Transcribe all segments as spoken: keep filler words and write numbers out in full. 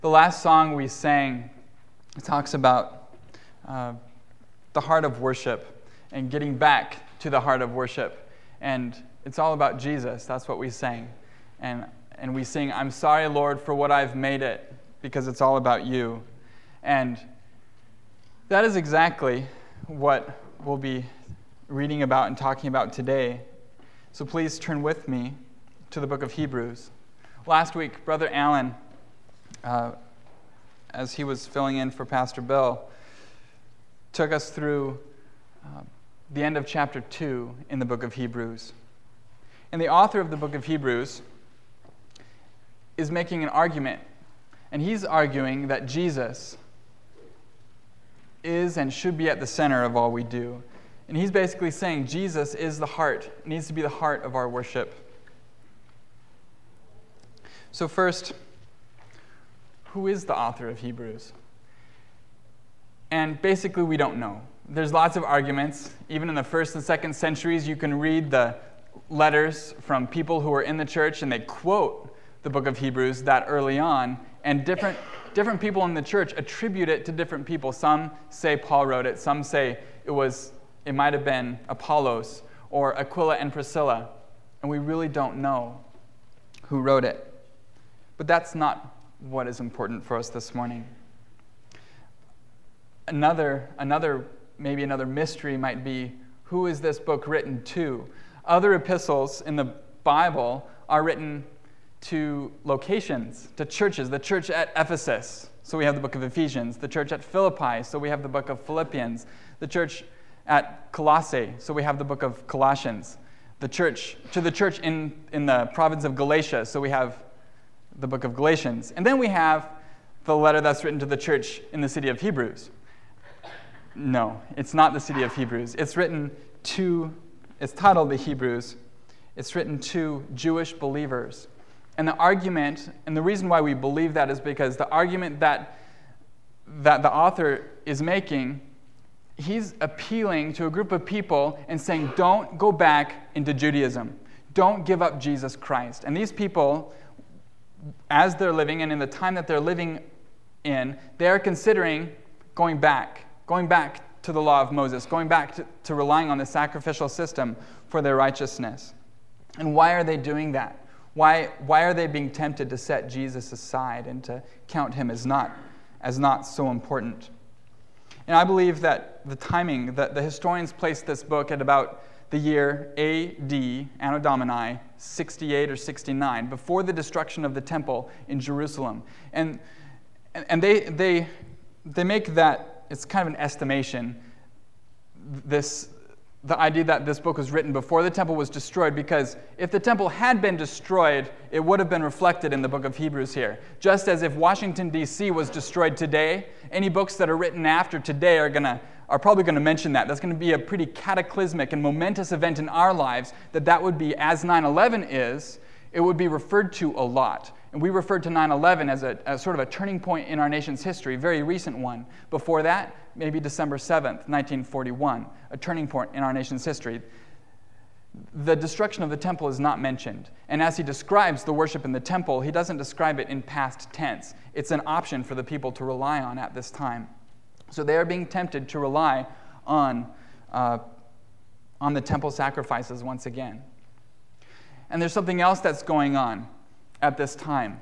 The last song we sang talks about uh, the heart of worship and getting back to the heart of worship. And it's all about Jesus. That's what we sang. And and we sing, "I'm sorry, Lord, for what I've made it," because it's all about you. And that is exactly what we'll be reading about and talking about today. So please turn with me to the book of Hebrews. Last week, Brother Alan, uh, as he was filling in for Pastor Bill, took us through uh, the end of chapter two in the book of Hebrews. And the author of the book of Hebrews is making an argument, and he's arguing that Jesus is and should be at the center of all we do. And he's basically saying Jesus is the heart, needs to be the heart of our worship. So first, who is the author of Hebrews? And basically we don't know. There's lots of arguments. Even in the first and second centuries, you can read the letters from people who were in the church, and they quote the book of Hebrews that early on, and different different people in the church attribute it to different people. Some say Paul wrote it. Some say it was it might have been Apollos or Aquila and Priscilla, and we really don't know who wrote it. But that's not what is important for us this morning. Another, another, maybe another mystery might be, who is this book written to? Other epistles in the Bible are written to locations, to churches. The church at Ephesus, so we have the book of Ephesians. The church at Philippi, so we have the book of Philippians. The church at Colossae, so we have the book of Colossians. The church, to the church in, in the province of Galatia, so we have the book of Galatians. And then we have the letter that's written to the church in the city of Hebrews. No, it's not the city of Hebrews. It's written to, it's titled the Hebrews. It's written to Jewish believers. And the argument, and the reason why we believe that is because the argument that, that the author is making, he's appealing to a group of people and saying, don't go back into Judaism. Don't give up Jesus Christ. And these people, as they're living and in the time that they're living in, they are considering going back, going back to the law of Moses, going back to, to relying on the sacrificial system for their righteousness. And why are they doing that? Why, why are they being tempted to set Jesus aside and to count him as not, as not so important? And I believe that the timing, that the historians placed this book at about the year A D, Anno Domini, sixty-eight or sixty-nine, before the destruction of the temple in Jerusalem. And and they they they make that, it's kind of an estimation, this the idea that this book was written before the temple was destroyed, because if the temple had been destroyed, it would have been reflected in the book of Hebrews here. Just as if Washington, D C was destroyed today, any books that are written after today are going to are probably going to mention that. That's going to be a pretty cataclysmic and momentous event in our lives, that that would be, as nine eleven is, it would be referred to a lot. And we referred to nine eleven as a as sort of a turning point in our nation's history, a very recent one. Before that, maybe December seventh, nineteen forty-one, a turning point in our nation's history. The destruction of the temple is not mentioned. And as he describes the worship in the temple, he doesn't describe it in past tense. It's an option for the people to rely on at this time. So they are being tempted to rely on, uh, on the temple sacrifices once again. And there's something else that's going on at this time.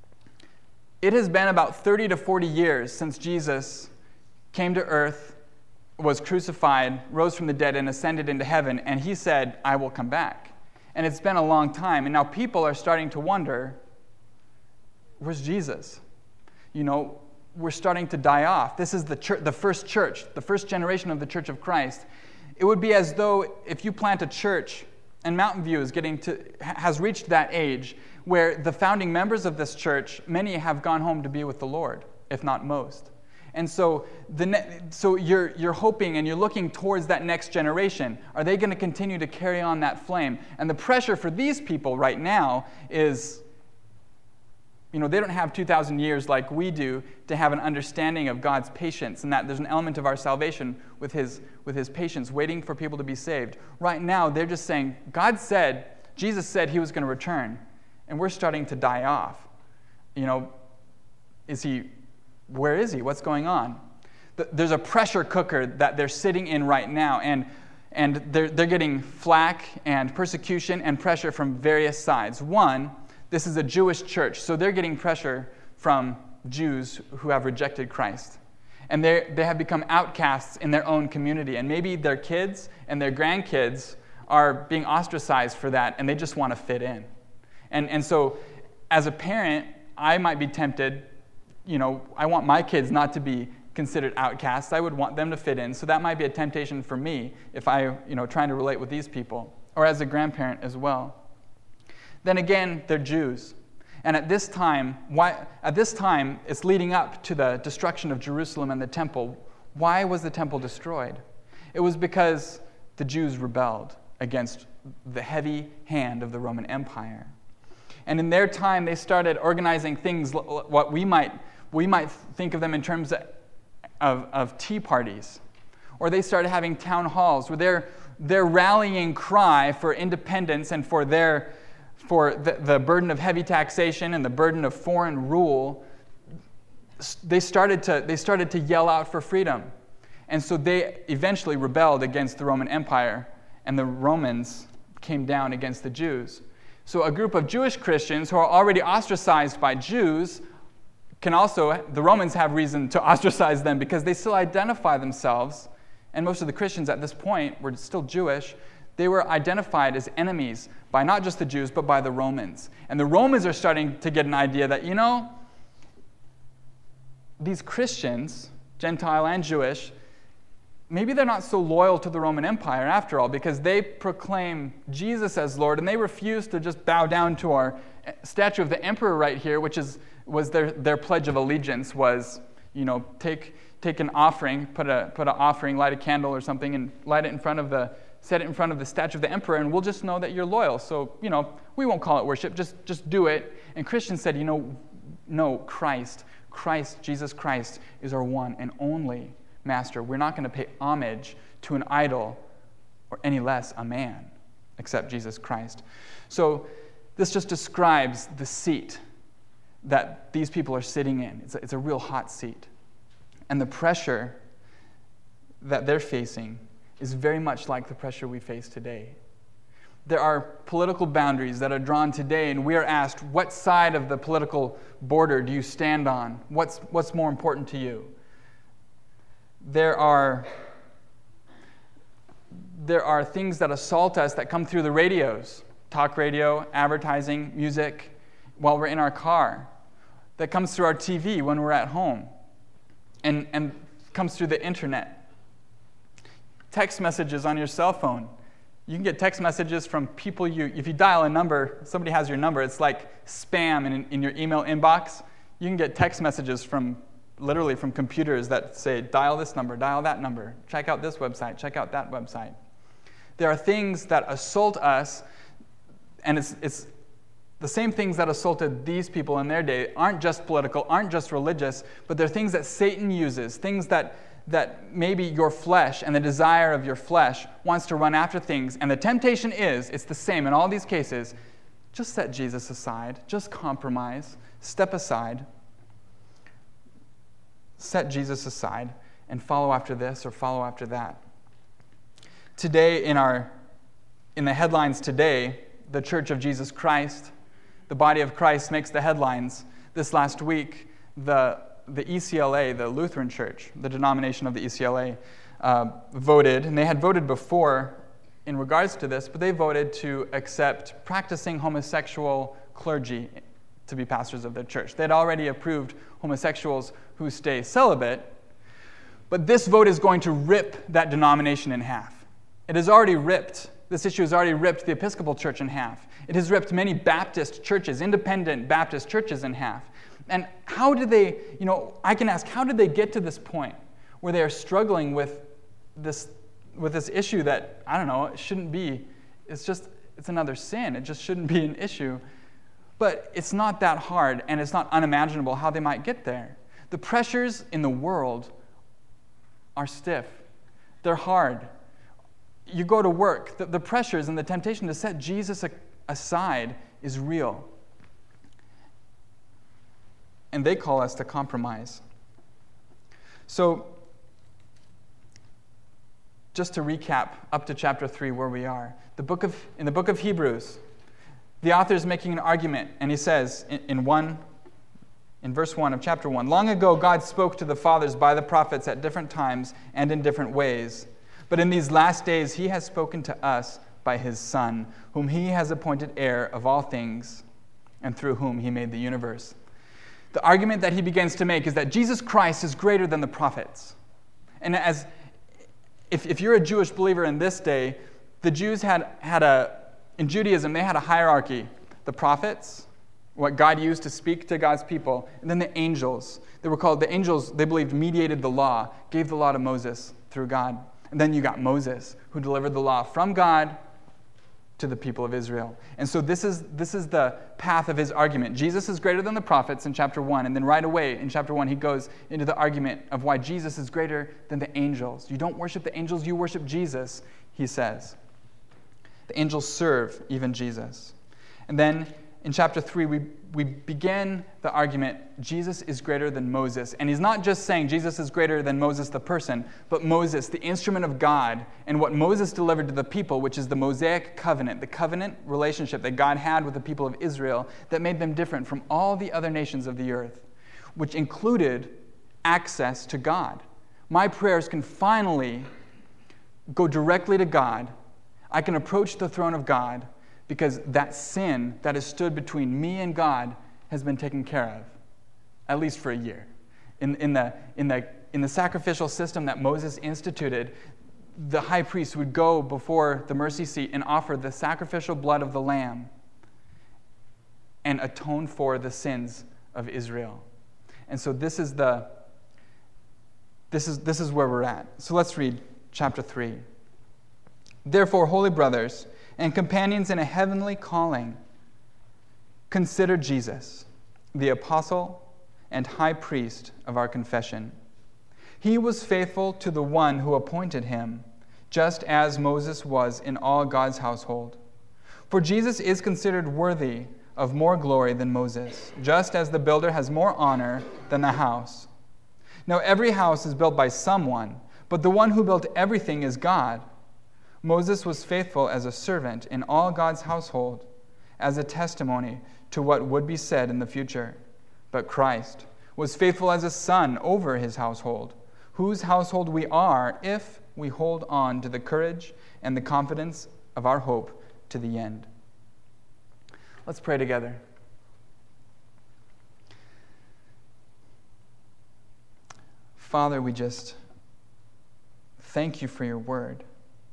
It has been about thirty to forty years since Jesus came to earth, was crucified, rose from the dead, and ascended into heaven, and he said, I will come back. And it's been a long time, and now people are starting to wonder, where's Jesus? You know, we're starting to die off. This is the church, the first church, the first generation of the Church of Christ. It would be as though if you plant a church, and Mountain View is getting to has reached that age where the founding members of this church, many have gone home to be with the Lord, if not most. And so the ne- so you're you're hoping and you're looking towards that next generation. Are they going to continue to carry on that flame? And the pressure for these people right now is, you know, they don't have two thousand years like we do to have an understanding of God's patience, and that there's an element of our salvation with his with his patience, waiting for people to be saved. Right now, they're just saying, God said, Jesus said he was going to return, and we're starting to die off. You know, is he, where is he? What's going on? There's a pressure cooker that they're sitting in right now, and and they're, they're getting flack and persecution and pressure from various sides. One, this is a Jewish church, so they're getting pressure from Jews who have rejected Christ. And they they have become outcasts in their own community, and maybe their kids and their grandkids are being ostracized for that, and they just want to fit in. And and so, as a parent, I might be tempted, you know, I want my kids not to be considered outcasts. I would want them to fit in. So that might be a temptation for me if I, you know, trying to relate with these people, or as a grandparent as well. Then again, they're Jews. And at this time, why at this time it's leading up to the destruction of Jerusalem and the temple. Why was the temple destroyed? It was because the Jews rebelled against the heavy hand of the Roman Empire. And in their time, they started organizing things, what we might we might think of them in terms of Of, of tea parties. Or they started having town halls where their, their rallying cry for independence and for their for the, the burden of heavy taxation and the burden of foreign rule, they started to they started to yell out for freedom. And so they eventually rebelled against the Roman Empire, and the Romans came down against the Jews. So a group of Jewish Christians who are already ostracized by Jews can also, the Romans have reason to ostracize them because they still identify themselves, and most of the Christians at this point were still Jewish. They were identified as enemies by not just the Jews, but by the Romans. And the Romans are starting to get an idea that, you know, these Christians, Gentile and Jewish, maybe they're not so loyal to the Roman Empire after all, because they proclaim Jesus as Lord, and they refuse to just bow down to our statue of the emperor right here, which is was their, their pledge of allegiance was, you know, take take an offering, put a put an offering, light a candle or something, and light it in front of the, set it in front of the statue of the emperor, and we'll just know that you're loyal. So, you know, we won't call it worship, just just do it. And Christians said, you know, no, Christ, Christ, Jesus Christ is our one and only master. We're not going to pay homage to an idol or any less a man except Jesus Christ. So this just describes the seat that these people are sitting in. It's a, it's a real hot seat. And the pressure that they're facing is very much like the pressure we face today. There are political boundaries that are drawn today, and we are asked, what side of the political border do you stand on? What's, what's more important to you? There are, there are things that assault us that come through the radios, talk radio, advertising, music, while we're in our car, that comes through our T V when we're at home, and, and comes through the internet. Text messages on your cell phone. You can get text messages from people you, if you dial a number, somebody has your number, it's like spam in, in your email inbox. You can get text messages from, literally from computers that say, dial this number, dial that number, check out this website, check out that website. There are things that assault us, and it's it's the same things that assaulted these people in their day aren't just political, aren't just religious, but they're things that Satan uses, things that, that maybe your flesh and the desire of your flesh wants to run after things. And the temptation is, it's the same in all these cases, just set Jesus aside, just compromise, step aside, set Jesus aside, and follow after this or follow after that. Today, in our in the headlines today, the Church of Jesus Christ, the body of Christ, makes the headlines. This last week, the, the E C L A, the Lutheran Church, the denomination of the E C L A, uh, voted, and they had voted before in regards to this, but they voted to accept practicing homosexual clergy to be pastors of their church. They'd already approved homosexuals who stay celibate, but this vote is going to rip that denomination in half. It has already ripped This issue has already ripped the Episcopal Church in half. It has ripped many Baptist churches, independent Baptist churches in half. And how did they, you know, I can ask, how did they get to this point where they are struggling with this with this issue that, I don't know, it shouldn't be, it's just, it's another sin. It just shouldn't be an issue. But it's not that hard, and it's not unimaginable how they might get there. The pressures in the world are stiff. They're hard. You go to work, the, the pressures and the temptation to set Jesus a, aside is real. and they call us to compromise. So, just to recap up to chapter three where we are. The book of, in the book of Hebrews, the author is making an argument, and he says in, in one, in verse one of chapter one, long ago God spoke to the fathers by the prophets at different times and in different ways. But in these last days he has spoken to us by his Son, whom he has appointed heir of all things, and through whom he made the universe. The argument that he begins to make is that Jesus Christ is greater than the prophets. And as if, if you're a Jewish believer in this day, the Jews had, had a, in Judaism, they had a hierarchy. The prophets, what God used to speak to God's people, and then the angels. They were called, the angels, they believed, mediated the law, gave the law to Moses through God. And then you got Moses, who delivered the law from God to the people of Israel. And so this is this is the path of his argument. Jesus is greater than the prophets in chapter one, and then right away in chapter one he goes into the argument of why Jesus is greater than the angels. You don't worship the angels, you worship Jesus, he says. The angels serve even Jesus. And then in chapter three, we, we begin the argument, Jesus is greater than Moses. And he's not just saying Jesus is greater than Moses the person, but Moses, the instrument of God, and what Moses delivered to the people, which is the Mosaic covenant, the covenant relationship that God had with the people of Israel that made them different from all the other nations of the earth, which included access to God. My prayers can finally go directly to God. I can approach the throne of God, because that sin that has stood between me and God has been taken care of, at least for a year. In, in, the, in, the, in the sacrificial system that Moses instituted, the high priest would go before the mercy seat and offer the sacrificial blood of the lamb and atone for the sins of Israel. And so this is the this is this is where we're at. So let's read chapter three. Therefore, holy brothers and companions in a heavenly calling, consider Jesus, the apostle and high priest of our confession. He was faithful to the one who appointed him, just as Moses was in all God's household. For Jesus is considered worthy of more glory than Moses, just as the builder has more honor than the house. Now every house is built by someone, but the one who built everything is God. Moses was faithful as a servant in all God's household, as a testimony to what would be said in the future. But Christ was faithful as a son over his household, whose household we are if we hold on to the courage and the confidence of our hope to the end. Let's pray together. Father, we just thank you for your word.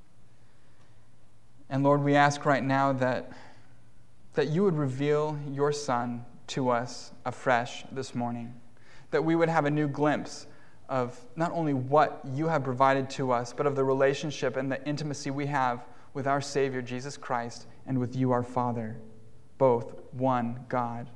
And Lord, we ask right now that, that you would reveal your Son to us afresh this morning, that we would have a new glimpse of not only what you have provided to us, but of the relationship and the intimacy we have with our Savior, Jesus Christ, and with you, our Father, both one God.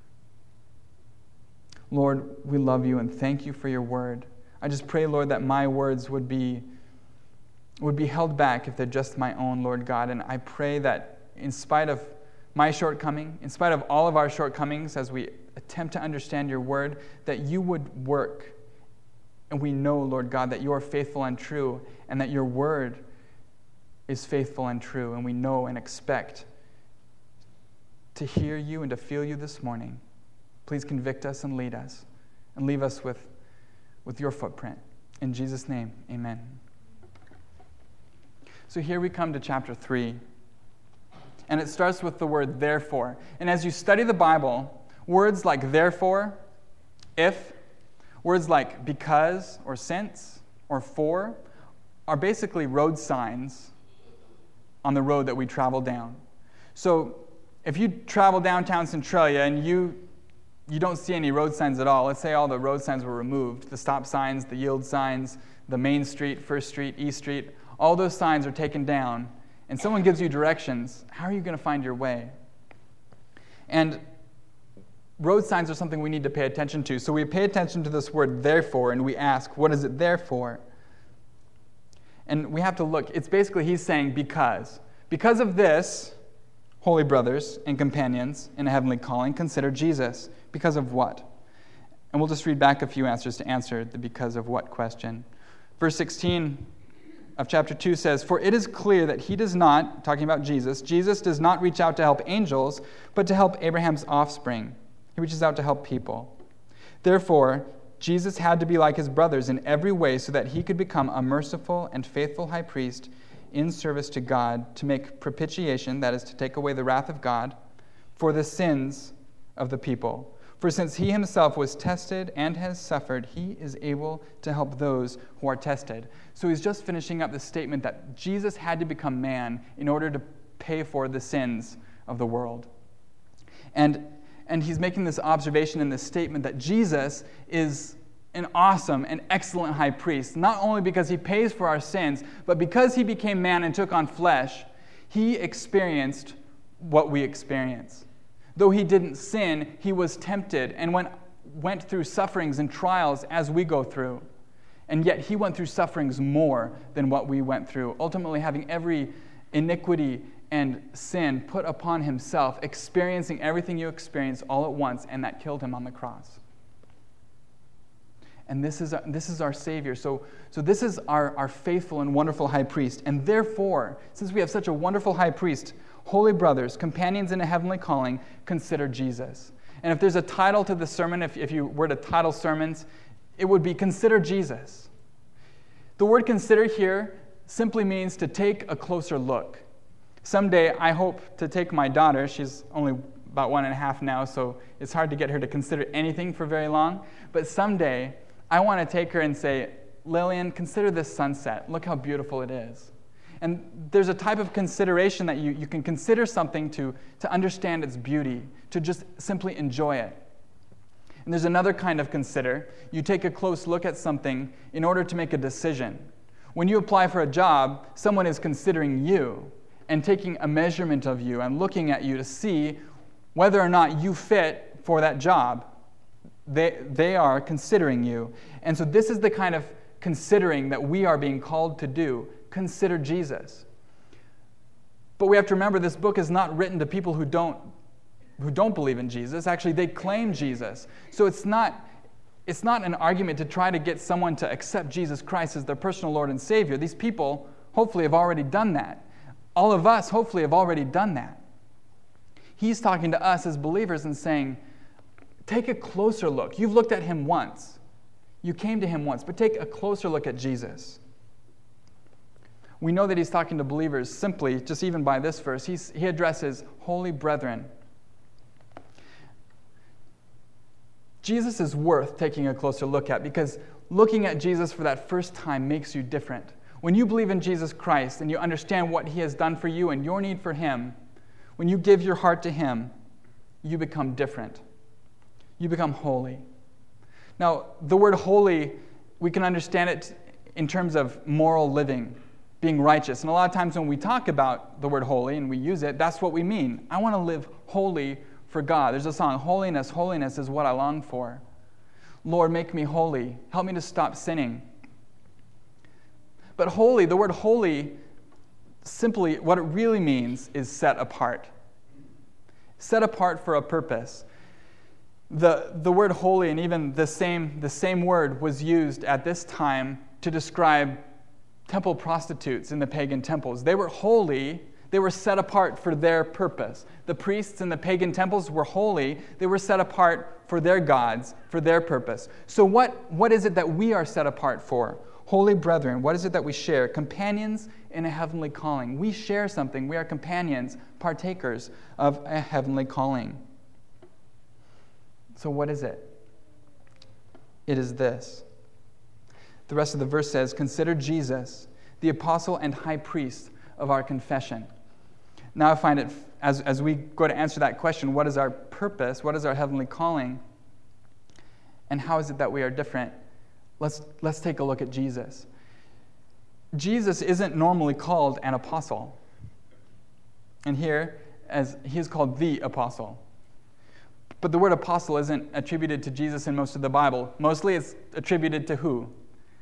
Lord, we love you and thank you for your word. I just pray, Lord, that my words would be would be held back if they're just my own, Lord God. And I pray that in spite of my shortcoming, in spite of all of our shortcomings as we attempt to understand your word, that you would work. And we know, Lord God, that you are faithful and true, and that your word is faithful and true. And we know and expect to hear you and to feel you this morning. Please convict us and lead us, and leave us with, with your footprint. In Jesus' name, amen. So here we come to chapter three, and it starts with the word therefore. And as you study the Bible, words like therefore, if, words like because or since or for are basically road signs on the road that we travel down. So if you travel downtown Centralia and you you don't see any road signs at all, let's say all the road signs were removed, the stop signs, the yield signs, the Main Street, First Street, East Street, all those signs are taken down, and someone gives you directions. How are you going to find your way? And road signs are something we need to pay attention to. So we pay attention to this word therefore, and we ask, what is it there for? And we have to look. It's basically he's saying because. Because of this, holy brothers and companions in a heavenly calling, consider Jesus. Because of what? And we'll just read back a few answers to answer the because of what question. Verse sixteen of chapter two says, "For it is clear that he does not," talking about Jesus, "Jesus does not reach out to help angels, but to help Abraham's offspring. He reaches out to help people. Therefore, Jesus had to be like his brothers in every way so that he could become a merciful and faithful high priest in service to God to make propitiation," that is, to take away the wrath of God, "for the sins of the people. For since he himself was tested and has suffered, he is able to help those who are tested." So he's just finishing up the statement that Jesus had to become man in order to pay for the sins of the world. And, and he's making this observation in this statement that Jesus is an awesome and excellent high priest, not only because he pays for our sins, but because he became man and took on flesh, he experienced what we experience. Though he didn't sin, he was tempted and went, went through sufferings and trials as we go through. And yet he went through sufferings more than what we went through, ultimately having every iniquity and sin put upon himself, experiencing everything you experience all at once, and that killed him on the cross. And this is, this is our Savior. So, so this is our, our faithful and wonderful high priest. And therefore, since we have such a wonderful high priest, holy brothers, companions in a heavenly calling, consider Jesus. And if there's a title to the sermon, if, if you were to title sermons, it would be Consider Jesus. The word consider here simply means to take a closer look. Someday, I hope to take my daughter, she's only about one and a half now, so it's hard to get her to consider anything for very long, but someday, I want to take her and say, "Lillian, consider this sunset. Look how beautiful it is." And there's a type of consideration that you, you can consider something to, to understand its beauty, to just simply enjoy it. And there's another kind of consider. You take a close look at something in order to make a decision. When you apply for a job, someone is considering you and taking a measurement of you and looking at you to see whether or not you fit for that job. They, they are considering you. And so this is the kind of considering that we are being called to do. Consider Jesus. But we have to remember this book is not written to people who don't, who don't believe in Jesus. Actually, they claim Jesus. So it's not, it's not an argument to try to get someone to accept Jesus Christ as their personal Lord and Savior. These people hopefully have already done that. All of us hopefully have already done that. He's talking to us as believers and saying, take a closer look. You've looked at him once. You came to him once, but take a closer look at Jesus. We know that he's talking to believers simply, just even by this verse. He's, he addresses holy brethren. Jesus is worth taking a closer look at because looking at Jesus for that first time makes you different. When you believe in Jesus Christ and you understand what he has done for you and your need for him, when you give your heart to him, you become different. You become holy. Now, the word holy, we can understand it in terms of moral living, being righteous. And a lot of times when we talk about the word holy and we use it, that's what we mean. I want to live holy for God. There's a song, "Holiness, holiness is what I long for." Lord, make me holy. Help me to stop sinning. But holy, the word holy, simply what it really means is set apart. Set apart for a purpose. The, the word holy, and even the same, the same word was used at this time to describe temple prostitutes in the pagan temples. They were holy. They were set apart for their purpose. The priests in the pagan temples were holy. They were set apart for their gods, for their purpose. So what, what is it that we are set apart for? Holy brethren, what is it that we share? Companions in a heavenly calling. We share something. We are companions, partakers of a heavenly calling. So what is it? It is this. The rest of the verse says, "Consider Jesus, the apostle and high priest of our confession." Now I find it, as, as we go to answer that question, what is our purpose? What is our heavenly calling? And how is it that we are different? Let's, let's take a look at Jesus. Jesus isn't normally called an apostle. And here, as he is called the apostle. But the word apostle isn't attributed to Jesus in most of the Bible. Mostly it's attributed to who?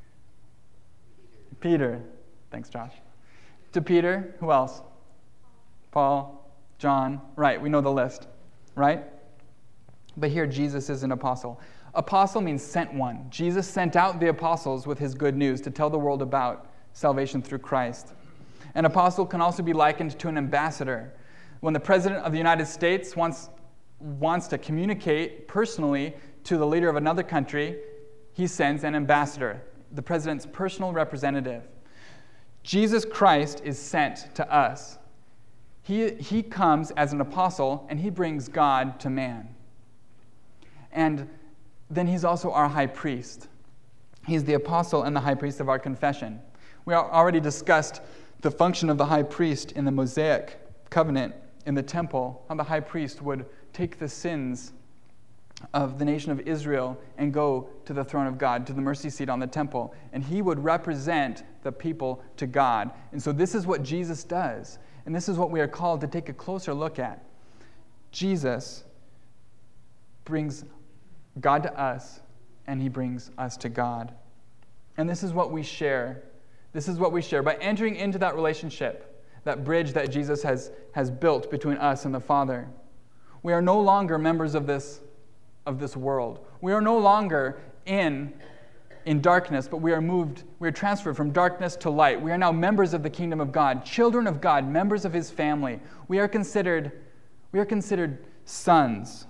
Peter. Thanks, Josh. To Peter. Who else? Paul, John. Right, we know the list. Right? But here Jesus is an apostle. Apostle means sent one. Jesus sent out the apostles with his good news to tell the world about salvation through Christ. An apostle can also be likened to an ambassador. When the President of the United States wants, wants to communicate personally to the leader of another country, he sends an ambassador, the President's personal representative. Jesus Christ is sent to us. He, he comes as an apostle, and he brings God to man. And then he's also our high priest. He's the apostle and the high priest of our confession. We already discussed the function of the high priest in the Mosaic covenant in the temple, how the high priest would take the sins of the nation of Israel and go to the throne of God, to the mercy seat on the temple, and he would represent the people to God. And so this is what Jesus does, and this is what we are called to take a closer look at. Jesus brings God to us, and he brings us to God. And this is what we share. This is what we share. By entering into that relationship, that bridge that Jesus has, has built between us and the Father, we are no longer members of this, of this world. We are no longer in, in darkness, but we are moved, we are transferred from darkness to light. We are now members of the kingdom of God, children of God, members of his family. We are considered, we are considered sons.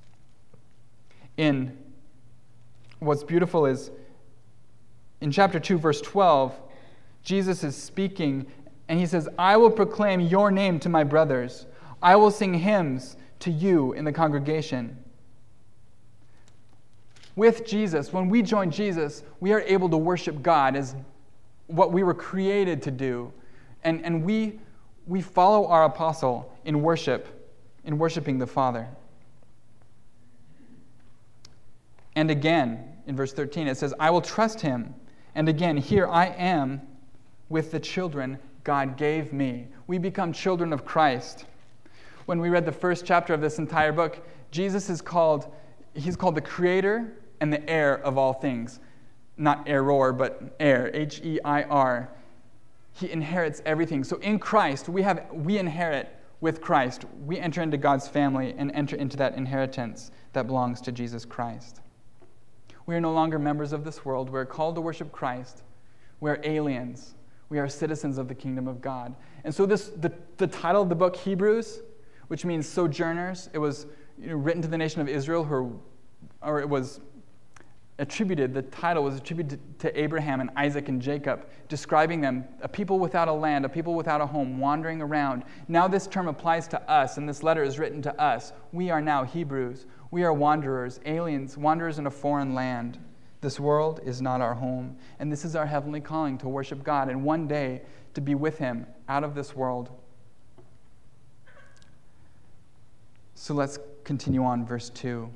In what's beautiful is in chapter two, verse twelve, Jesus is speaking, and he says, I will proclaim your name to my brothers. I will sing hymns to you in the congregation. With Jesus, when we join Jesus, we are able to worship God as what we were created to do. And, and we, we follow our apostle in worship, in worshiping the Father. And again, in verse thirteen, it says, I will trust him. And again, here I am with the children God gave me. We become children of Christ. When we read the first chapter of this entire book, Jesus is called, he's called the creator and the heir of all things. Not error, but heir, H E I R. He inherits everything. So in Christ, we have we inherit with Christ. We enter into God's family and enter into that inheritance that belongs to Jesus Christ. We are no longer members of this world. We're called to worship Christ. We're aliens. We are citizens of the kingdom of God. And so this the, the title of the book, Hebrews, which means sojourners, it was you know, written to the nation of Israel, who, or it was attributed, the title was attributed to Abraham and Isaac and Jacob, describing them, a people without a land, a people without a home, wandering around. Now this term applies to us, and this letter is written to us. We are now Hebrews. We are wanderers, aliens, wanderers in a foreign land. This world is not our home, and this is our heavenly calling to worship God and one day to be with him out of this world. So let's continue on, verse two.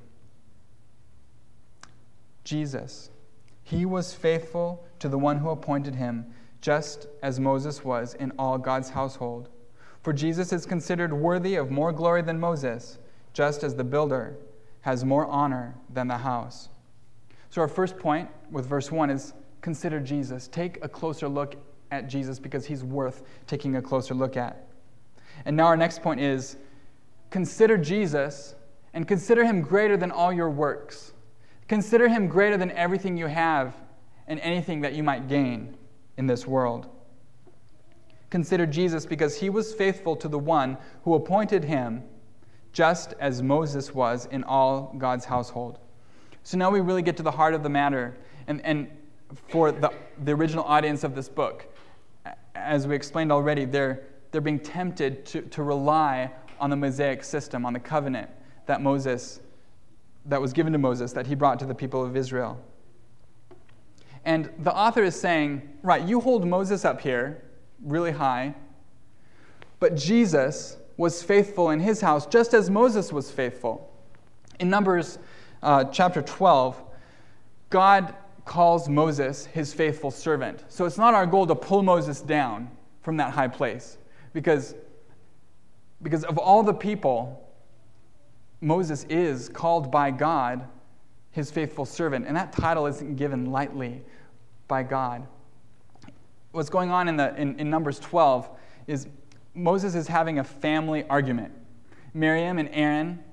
Jesus, he was faithful to the one who appointed him, just as Moses was in all God's household. For Jesus is considered worthy of more glory than Moses, just as the builder has more honor than the house. So our first point with verse one is consider Jesus. Take a closer look at Jesus because he's worth taking a closer look at. And now our next point is consider Jesus and consider him greater than all your works. Consider him greater than everything you have and anything that you might gain in this world. Consider Jesus because he was faithful to the one who appointed him, just as Moses was in all God's household. So now we really get to the heart of the matter. And, and for the, the original audience of this book, as we explained already, they're, they're being tempted to, to rely on the Mosaic system, on the covenant that Moses that was given to Moses, that he brought to the people of Israel. And the author is saying, right, you hold Moses up here really high, but Jesus was faithful in his house just as Moses was faithful. In Numbers uh, chapter twelve, God calls Moses his faithful servant. So it's not our goal to pull Moses down from that high place, because, because of all the people, Moses is called by God his faithful servant, and that title isn't given lightly by God. What's going on in the in, in Numbers twelve is Moses is having a family argument. Miriam and Aaron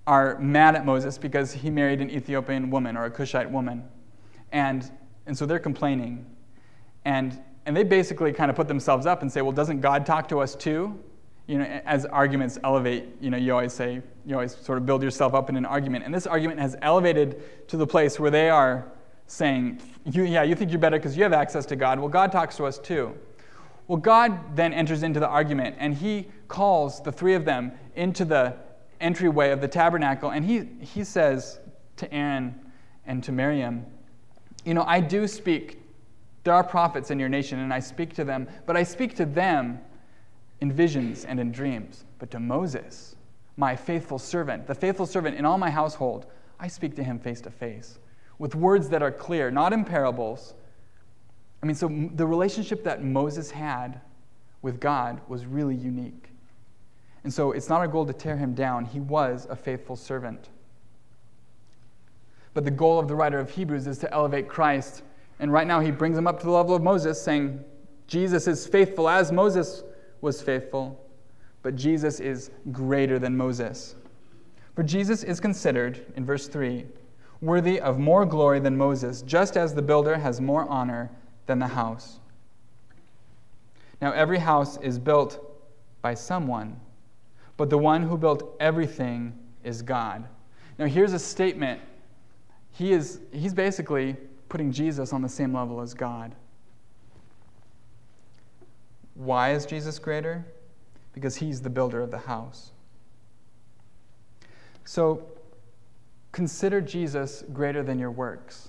are mad at Moses because he married an Ethiopian woman or a Cushite woman. And, and so they're complaining. And, and they basically kind of put themselves up and say, well, doesn't God talk to us too? You know, as arguments elevate, you know, you always say, you always sort of build yourself up in an argument. And this argument has elevated to the place where they are saying, you, yeah, you think you're better because you have access to God. Well, God talks to us too. Well, God then enters into the argument, and he calls the three of them into the entryway of the tabernacle, and he, he says to Aaron and to Miriam, you know, I do speak, there are prophets in your nation, and I speak to them, but I speak to them in visions and in dreams. But to Moses, my faithful servant, the faithful servant in all my household, I speak to him face to face, with words that are clear, not in parables. I mean, so the relationship that Moses had with God was really unique. And so it's not our goal to tear him down. He was a faithful servant. But the goal of the writer of Hebrews is to elevate Christ. And right now he brings him up to the level of Moses, saying, Jesus is faithful as Moses was faithful, but Jesus is greater than Moses. For Jesus is considered, in verse three, worthy of more glory than Moses, just as the builder has more honor than the house. Now every house is built by someone, but the one who built everything is God. Now here's a statement. He is he's basically putting Jesus on the same level as God. Why is Jesus greater? Because he's the builder of the house. So consider Jesus greater than your works.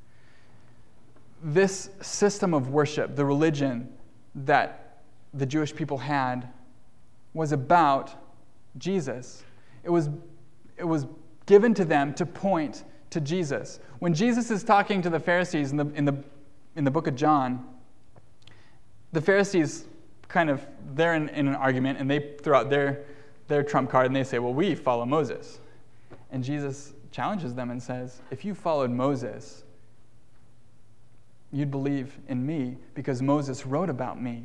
This system of worship, the religion that the Jewish people had, was about Jesus. It was, it was given to them to point to Jesus. When Jesus is talking to the Pharisees in the, in the, in the book of John, the Pharisees kind of, they're in, in an argument, and they throw out their, their trump card, and they say, well, we follow Moses. And Jesus challenges them and says, if you followed Moses, you'd believe in me because Moses wrote about me.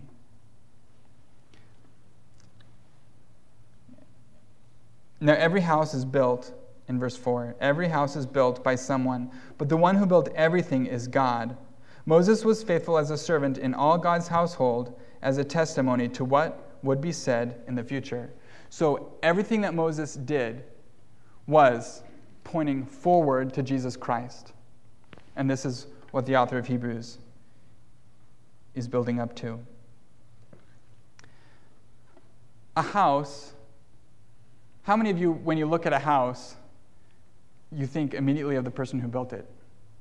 Now every house is built, in verse four, every house is built by someone, but the one who built everything is God. Moses was faithful as a servant in all God's household as a testimony to what would be said in the future. So everything that Moses did was pointing forward to Jesus Christ. And this is what the author of Hebrews is building up to. A house, how many of you, when you look at a house, you think immediately of the person who built it?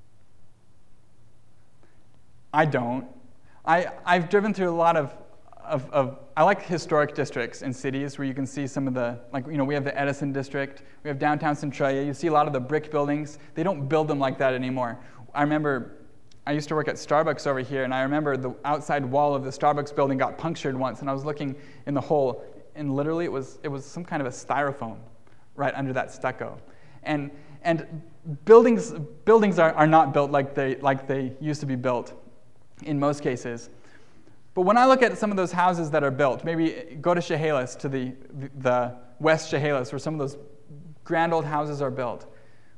I don't. I, I've driven through a lot of, of, of, I like historic districts in cities where you can see some of the, like, you know, we have the Edison district, we have downtown Centralia, you see a lot of the brick buildings. They don't build them like that anymore. I remember, I used to work at Starbucks over here, and I remember the outside wall of the Starbucks building got punctured once, and I was looking in the hole, and literally it was it was some kind of a styrofoam right under that stucco. And and buildings buildings are, are not built like they like they used to be built in most cases. But when I look at some of those houses that are built, maybe go to Chehalis, to the, the West Chehalis, where some of those grand old houses are built.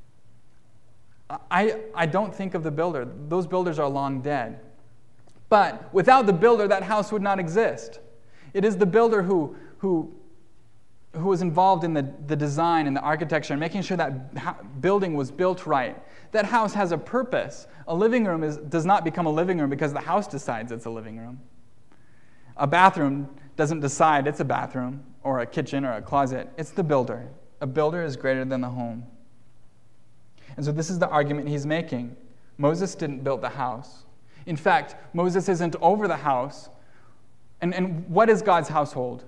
I, I don't think of the builder. Those builders are long dead. But without the builder, that house would not exist. It is the builder who, who, who was involved in the, the design and the architecture and making sure that building was built right. That house has a purpose. A living room is, does not become a living room because the house decides it's a living room. A bathroom doesn't decide it's a bathroom or a kitchen or a closet. It's the builder. A builder is greater than the home. And so this is the argument he's making. Moses didn't build the house. In fact, Moses isn't over the house. And, and what is God's household?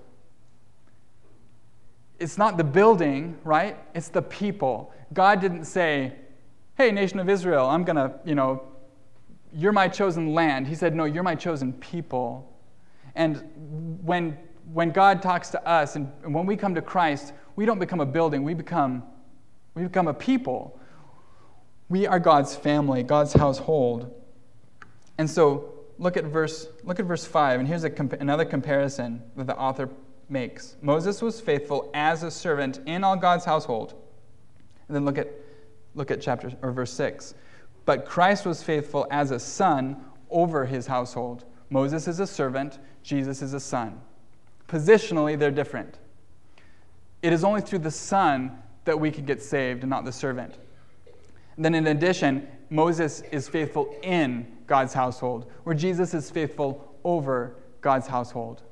It's not the building, right? It's the people. God didn't say, hey, nation of Israel, I'm going to, you know, you're my chosen land. He said, no, you're my chosen people. And when, when God talks to us and when we come to Christ, we don't become a building. We become, we become a people. We are God's family, God's household. And so look at verse look at verse five, and here's a comp- another comparison that the author makes. Moses was faithful as a servant in all God's household. And then look at look at chapter or verse six. But Christ was faithful as a son over his household. Moses is a servant, Jesus is a son. Positionally, they're different. It is only through the son that we can get saved and not the servant. And then in addition, Moses is faithful in God's household, where Jesus is faithful over God's household.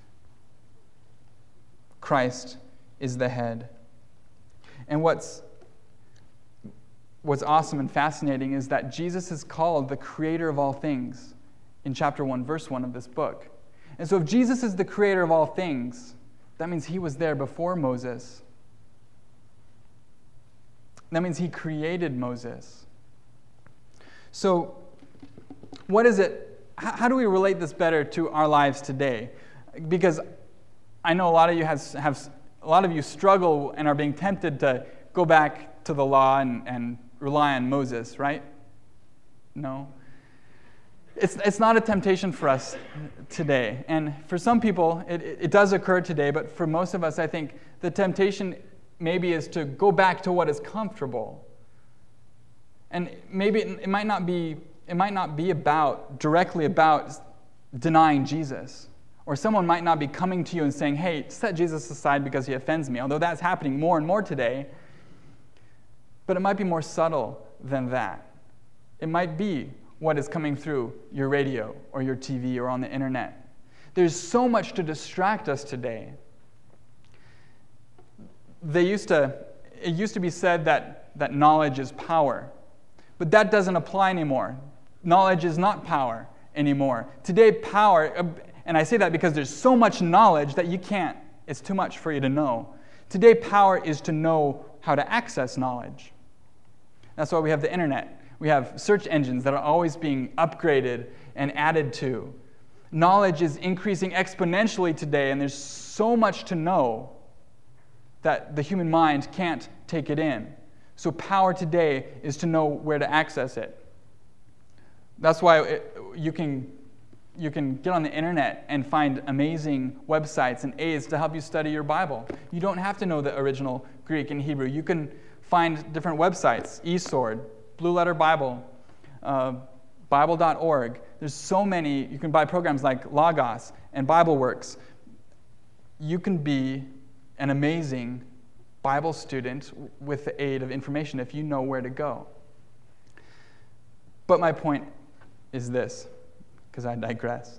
Christ is the head. And what's what's awesome and fascinating is that Jesus is called the creator of all things in chapter one, verse one of this book. And so if Jesus is the creator of all things, that means he was there before Moses. That means he created Moses. So what is it? How, how do we relate this better to our lives today? Because I know a lot of you has, have a lot of you struggle and are being tempted to go back to the law and, and rely on Moses, right? No. It's it's not a temptation for us today. And for some people, it, it does occur today, but for most of us, I think the temptation maybe is to go back to what is comfortable. And maybe it, it might not be it might not be about directly about denying Jesus. Or someone might not be coming to you and saying, hey, set Jesus aside because he offends me, although that's happening more and more today. But it might be more subtle than that. It might be what is coming through your radio or your T V or on the internet. There's so much to distract us today. They used to, it used to be said that, that knowledge is power, but that doesn't apply anymore. Knowledge is not power anymore. Today, power, and I say that because there's so much knowledge that you can't, it's too much for you to know. Today, power is to know how to access knowledge. That's why we have the internet. We have search engines that are always being upgraded and added to. Knowledge is increasing exponentially today, and there's so much to know that the human mind can't take it in. So power today is to know where to access it. That's why it, you can you can get on the internet and find amazing websites and aids to help you study your Bible. You don't have to know the original Greek and Hebrew. You can find different websites, eSword, Blue Letter Bible, uh, Bible dot org. There's so many. You can buy programs like Logos and BibleWorks. You can be an amazing Bible student with the aid of information if you know where to go. But my point is this, because I digress.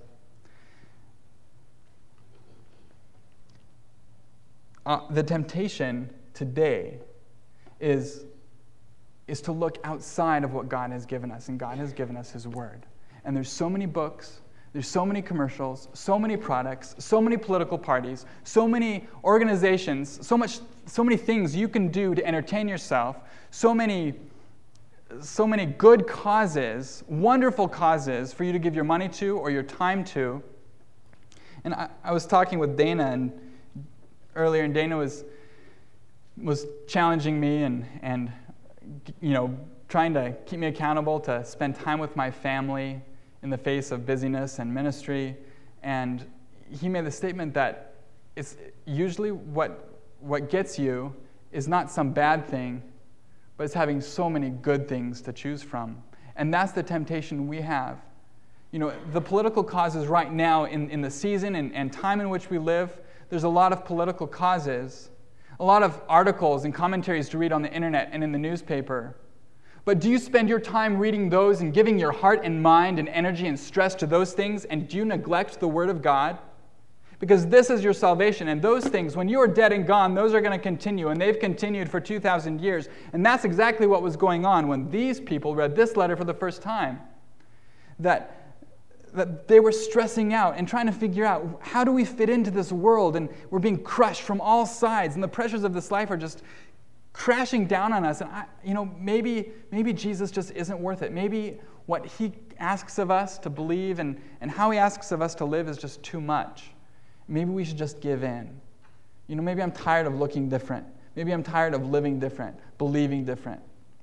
Uh, the temptation today is, is to look outside of what God has given us, and God has given us His Word. And there's so many books, there's so many commercials, so many products, so many political parties, so many organizations, so much, so many things you can do to entertain yourself, so many, so many good causes, wonderful causes for you to give your money to or your time to. And I, I was talking with Dana and earlier, and Dana was was challenging me and and you know trying to keep me accountable to spend time with my family in the face of busyness and ministry. And he made the statement that it's usually what what gets you is not some bad thing, but it's having so many good things to choose from. And that's the temptation we have. You know, the political causes right now in, in the season and, and time in which we live, there's a lot of political causes, a lot of articles and commentaries to read on the internet and in the newspaper. But do you spend your time reading those and giving your heart and mind and energy and stress to those things, and do you neglect the Word of God? Because this is your salvation, and those things, when you are dead and gone, those are going to continue, and they've continued for two thousand years. And that's exactly what was going on when these people read this letter for the first time. That that they were stressing out and trying to figure out, how do we fit into this world? And we're being crushed from all sides, and the pressures of this life are just crashing down on us. And I, you know, maybe maybe Jesus just isn't worth it. Maybe what He asks of us to believe and, and how He asks of us to live is just too much. Maybe we should just give in. You know, maybe I'm tired of looking different. Maybe I'm tired of living different, believing different.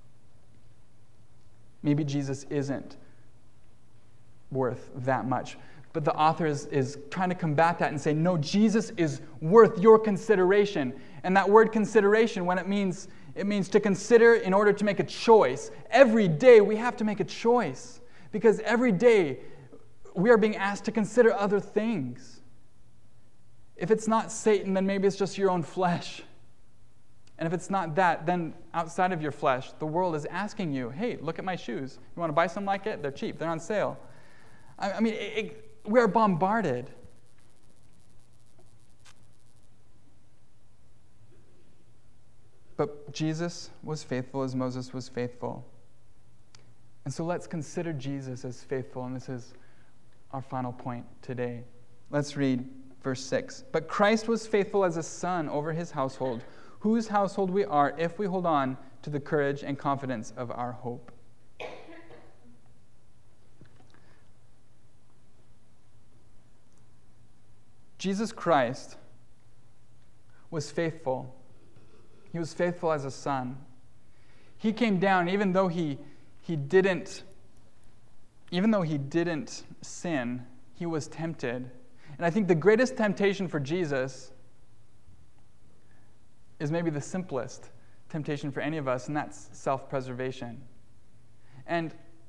Maybe Jesus isn't worth that much. But the author is, is trying to combat that and say, no, Jesus is worth your consideration. And that word consideration, when it means It means to consider in order to make a choice. Every day we have to make a choice because every day we are being asked to consider other things. If it's not Satan, then maybe it's just your own flesh. And if it's not that, then outside of your flesh, the world is asking you, hey, look at my shoes. You want to buy some like it? They're cheap. They're on sale. I, I mean, it, it, we are bombarded. But Jesus was faithful as Moses was faithful. And so let's consider Jesus as faithful, and this is our final point today. Let's read verse six. But Christ was faithful as a son over his household, whose household we are if we hold on to the courage and confidence of our hope. Jesus Christ was faithful. He was faithful as a son. He came down, even though he, he didn't, even though he didn't sin, he was tempted. And I think the greatest temptation for Jesus is maybe the simplest temptation for any of us, and that's self-preservation. And,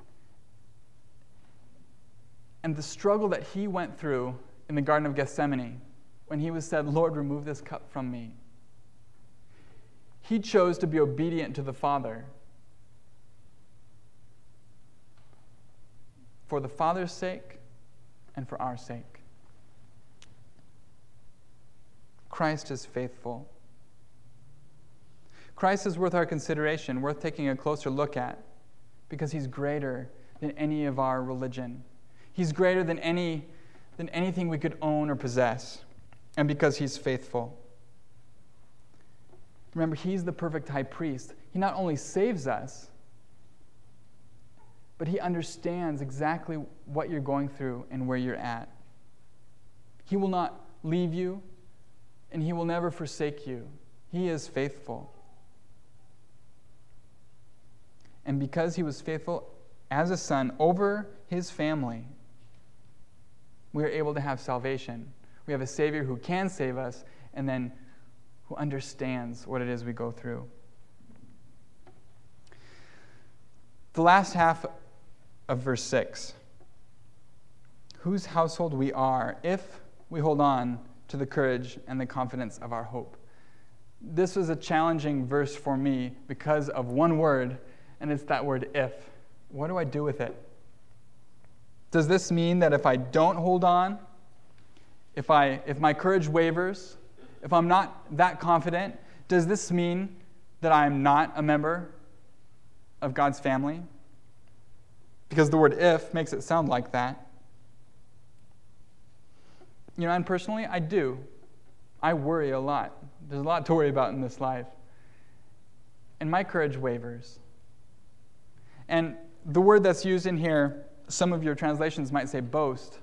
and the struggle that he went through in the Garden of Gethsemane, when he was said, Lord, remove this cup from me. He chose to be obedient to the Father. For the Father's sake and for our sake. Christ is faithful. Christ is worth our consideration, worth taking a closer look at, because he's greater than any of our religion. He's greater than any, than anything we could own or possess, and because he's faithful. Remember, he's the perfect high priest. He not only saves us, but he understands exactly what you're going through and where you're at. He will not leave you, and he will never forsake you. He is faithful. And because he was faithful as a son over his family, we are able to have salvation. We have a Savior who can save us, and then who understands what it is we go through. The last half of verse six. Whose household we are if we hold on to the courage and the confidence of our hope. This was a challenging verse for me because of one word, and it's that word if. What do I do with it? Does this mean that if I don't hold on, if I if my courage wavers, if I'm not that confident, does this mean that I'm not a member of God's family? Because the word if makes it sound like that. You know, and personally, I do. I worry a lot. There's a lot to worry about in this life. And my courage wavers. And the word that's used in here, some of your translations might say boast.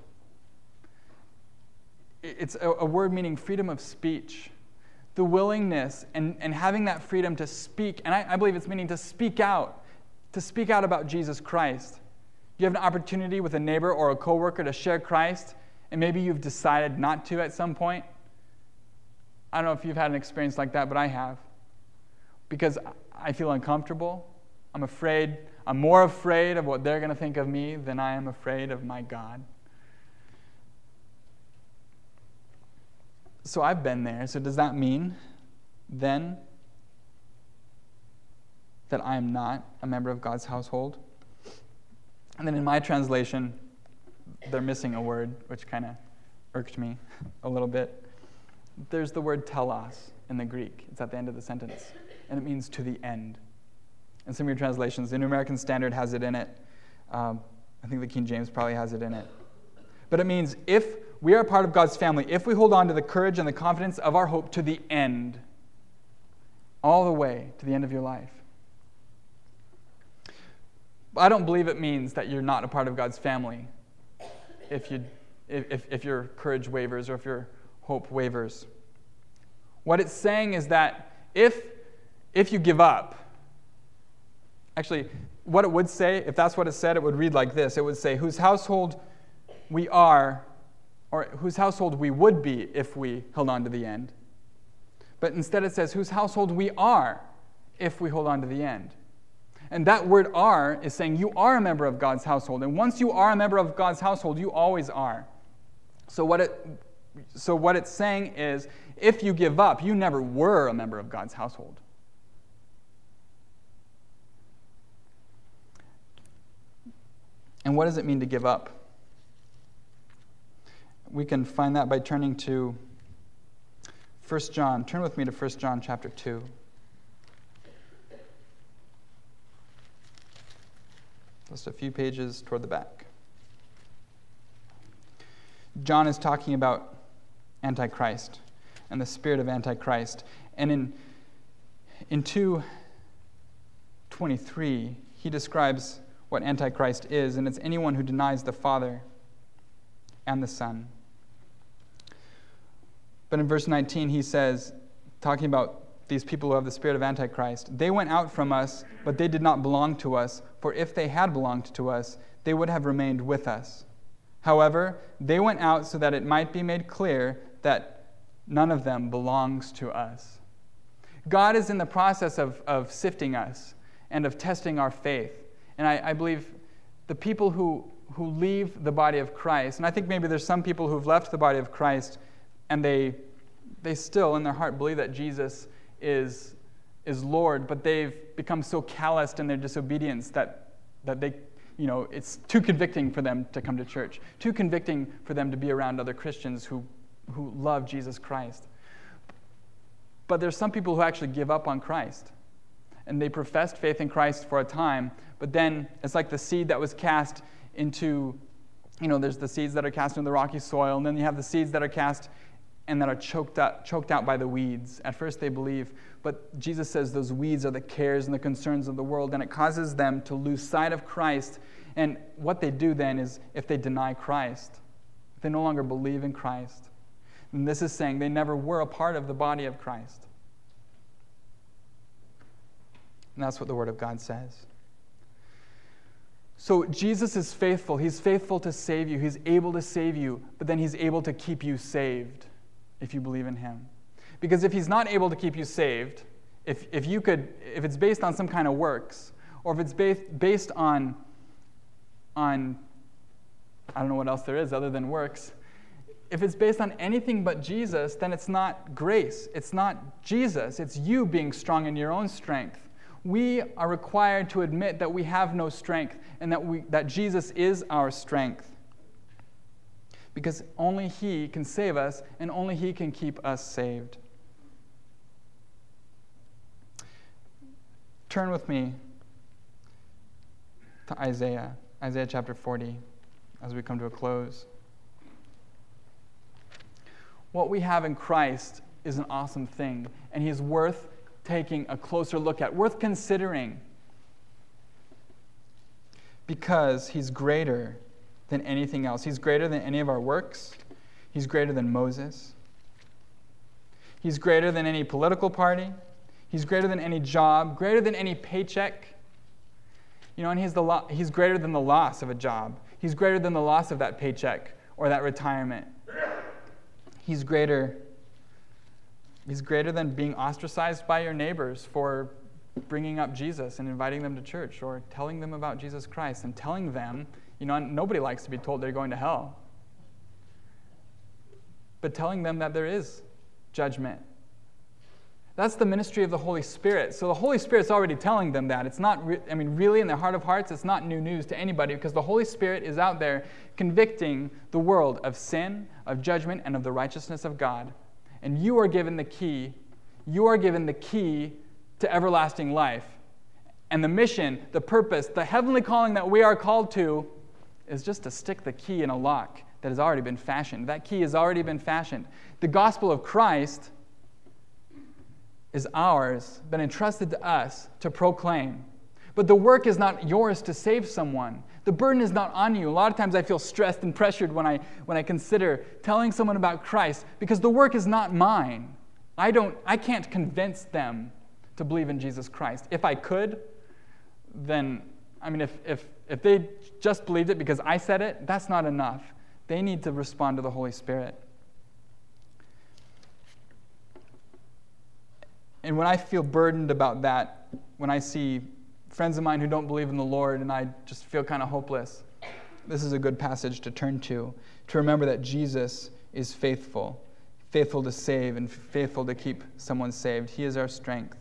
It's a, a word meaning freedom of speech. The willingness and, and having that freedom to speak, and I, I believe it's meaning to speak out, to speak out about Jesus Christ. You have an opportunity with a neighbor or a coworker to share Christ, and maybe you've decided not to at some point. I don't know if you've had an experience like that, but I have. Because I feel uncomfortable. I'm afraid. I'm more afraid of what they're going to think of me than I am afraid of my God. So I've been there. So does that mean then that I am not a member of God's household? And then in my translation, they're missing a word, which kind of irked me a little bit. There's the word telos in the Greek. It's at the end of the sentence. And it means to the end. In some of your translations, the New American Standard has it in it. Um, I think the King James probably has it in it. But it means if we are part of God's family, if we hold on to the courage and the confidence of our hope to the end, all the way to the end of your life. I don't believe it means that you're not a part of God's family if you if, if your courage wavers or if your hope wavers. What it's saying is that if if you give up, actually, what it would say, if that's what it said, it would read like this. It would say, whose household we are, or whose household we would be if we held on to the end. But instead it says, whose household we are if we hold on to the end. And that word are is saying you are a member of God's household. And once you are a member of God's household, you always are. So what it, so what it's saying is, if you give up, you never were a member of God's household. And what does it mean to give up? We can find that by turning to First John. Turn with me to First John chapter two. Just a few pages toward the back. John is talking about Antichrist and the spirit of Antichrist. And in, in two twenty-three, he describes what Antichrist is, and it's anyone who denies the Father and the Son. But in verse nineteen, he says, talking about these people who have the spirit of Antichrist, they went out from us, but they did not belong to us, for if they had belonged to us, they would have remained with us. However, they went out so that it might be made clear that none of them belongs to us. God is in the process of, of sifting us and of testing our faith. And I, I believe the people who, who leave the body of Christ, and I think maybe there's some people who've left the body of Christ and they they still in their heart believe that Jesus is, is Lord, but they've become so calloused in their disobedience that, that they, you know, it's too convicting for them to come to church, too convicting for them to be around other Christians who, who love Jesus Christ. But there's some people who actually give up on Christ. And they professed faith in Christ for a time, but then it's like the seed that was cast into, you know, there's the seeds that are cast into the rocky soil, and then you have the seeds that are cast and that are choked out, choked out by the weeds. At first they believe, but Jesus says those weeds are the cares and the concerns of the world, and it causes them to lose sight of Christ. And what they do then is, if they deny Christ, if they no longer believe in Christ, and this is saying they never were a part of the body of Christ. And that's what the Word of God says. So Jesus is faithful. He's faithful to save you. He's able to save you, but then he's able to keep you saved if you believe in him. Because if he's not able to keep you saved, if, if you could, if it's based on some kind of works, or if it's based, based on, on, I don't know what else there is other than works, if it's based on anything but Jesus, then it's not grace. It's not Jesus. It's you being strong in your own strength. We are required to admit that we have no strength and that we that Jesus is our strength. Because only he can save us and only he can keep us saved. Turn with me to Isaiah, Isaiah chapter forty, as we come to a close. What we have in Christ is an awesome thing, and he is worth taking a closer look at, worth considering, because he's greater than anything else. He's greater than any of our works. He's greater than Moses. He's greater than any political party. He's greater than any job, greater than any paycheck. You know, and he's the lo- he's greater than the loss of a job. He's greater than the loss of that paycheck or that retirement. He's greater He's greater than being ostracized by your neighbors for bringing up Jesus and inviting them to church, or telling them about Jesus Christ and telling them, you know, nobody likes to be told they're going to hell. But telling them that there is judgment. That's the ministry of the Holy Spirit. So the Holy Spirit's already telling them that. It's not, re- I mean, really in their heart of hearts, it's not new news to anybody, because the Holy Spirit is out there convicting the world of sin, of judgment, and of the righteousness of God. And you are given the key. You are given the key to everlasting life. And the mission, the purpose, the heavenly calling that we are called to is just to stick the key in a lock that has already been fashioned. That key has already been fashioned. The gospel of Christ is ours, been entrusted to us to proclaim. But the work is not yours to save someone. The burden is not on you. A lot of times I feel stressed and pressured when I when I consider telling someone about Christ, because the work is not mine. I don't I can't convince them to believe in Jesus Christ. If I could, then I mean if if if they just believed it because I said it, that's not enough. They need to respond to the Holy Spirit. And when I feel burdened about that, when I see friends of mine who don't believe in the Lord and I just feel kind of hopeless, this is a good passage to turn to, to remember that Jesus is faithful, faithful to save and faithful to keep someone saved. He is our strength.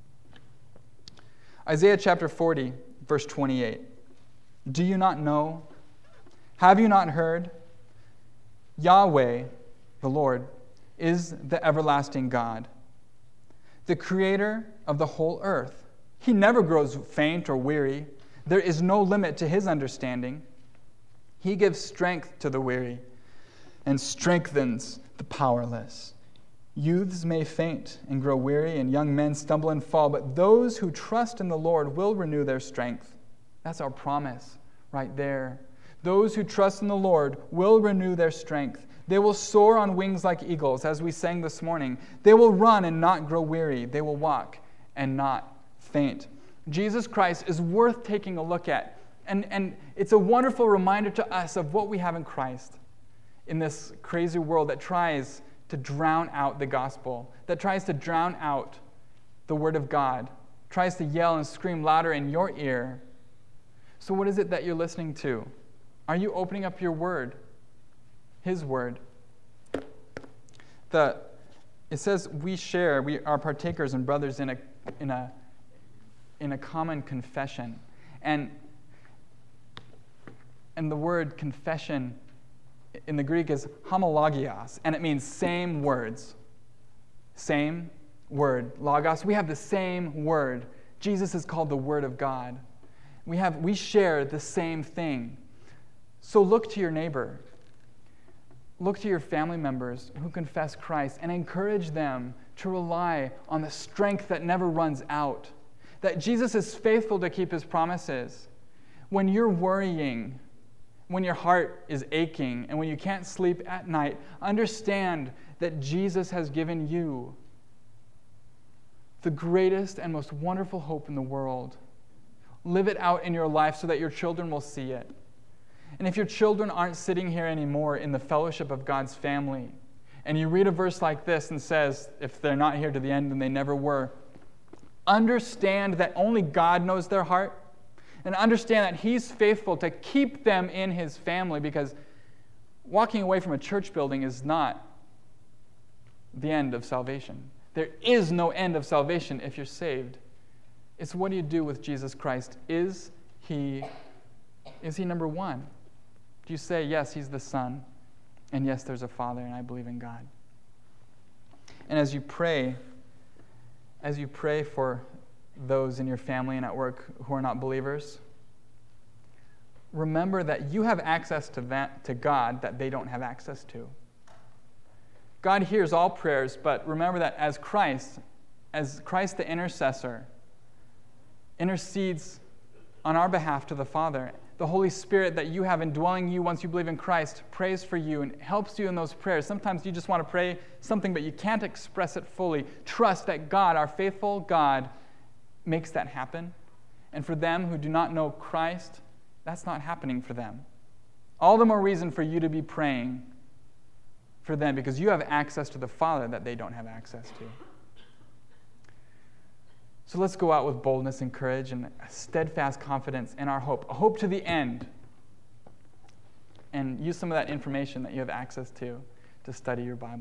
Isaiah chapter forty, verse twenty-eight. Do you not know? Have you not heard? Yahweh, the Lord, is the everlasting God, the creator of the whole earth. He never grows faint or weary. There is no limit to his understanding. He gives strength to the weary and strengthens the powerless. Youths may faint and grow weary, and young men stumble and fall, but those who trust in the Lord will renew their strength. That's our promise right there. Those who trust in the Lord will renew their strength. They will soar on wings like eagles, as we sang this morning. They will run and not grow weary. They will walk and not faint. Jesus Christ is worth taking a look at. And, and it's a wonderful reminder to us of what we have in Christ in this crazy world that tries to drown out the gospel, that tries to drown out the word of God, tries to yell and scream louder in your ear. So what is it that you're listening to? Are you opening up your word? His word. The, it says we share, we are partakers and brothers in a, in a, in a common confession. And, and the word confession in the Greek is homologios, and it means same words. Same word. Logos. We have the same word. Jesus is called the Word of God. We have we share the same thing. So look to your neighbor. Look to your family members who confess Christ and encourage them to rely on the strength that never runs out. That Jesus is faithful to keep his promises. When you're worrying, when your heart is aching, and when you can't sleep at night, understand that Jesus has given you the greatest and most wonderful hope in the world. Live it out in your life so that your children will see it. And if your children aren't sitting here anymore in the fellowship of God's family, and you read a verse like this and says, if they're not here to the end, then they never were, understand that only God knows their heart, and understand that he's faithful to keep them in his family, because walking away from a church building is not the end of salvation. There is no end of salvation if you're saved. It's what do you do with Jesus Christ? Is he, is he number one? Do you say, yes, he's the Son, and yes, there's a Father, and I believe in God? And as you pray, as you pray for those in your family and at work who are not believers, remember that you have access to that, to God that they don't have access to. God hears all prayers, but remember that as Christ, as Christ the intercessor, intercedes on our behalf to the Father, the Holy Spirit that you have indwelling you once you believe in Christ prays for you and helps you in those prayers. Sometimes you just want to pray something, but you can't express it fully. Trust that God, our faithful God, makes that happen. And for them who do not know Christ, that's not happening for them. All the more reason for you to be praying for them, because you have access to the Father that they don't have access to. So let's go out with boldness and courage and a steadfast confidence in our hope, a hope to the end. And use some of that information that you have access to to study your Bible.